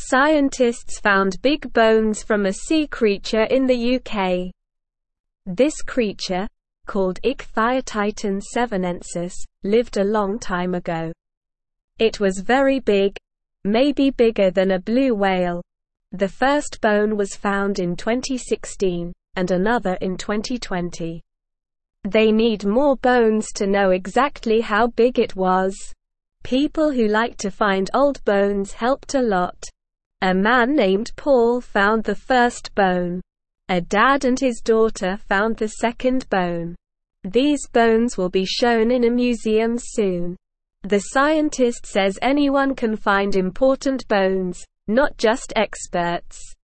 Scientists found big bones from a sea creature in the UK. This creature, called Ichthyotitan sevenensis, lived a long time ago. It was very big, maybe bigger than a blue whale. The first bone was found in 2016, and another in 2020. They need more bones to know exactly how big it was. People who like to find old bones helped a lot. A man named Paul found the first bone. A dad and his daughter found the second bone. These bones will be shown in a museum soon. The scientist says anyone can find important bones, not just experts.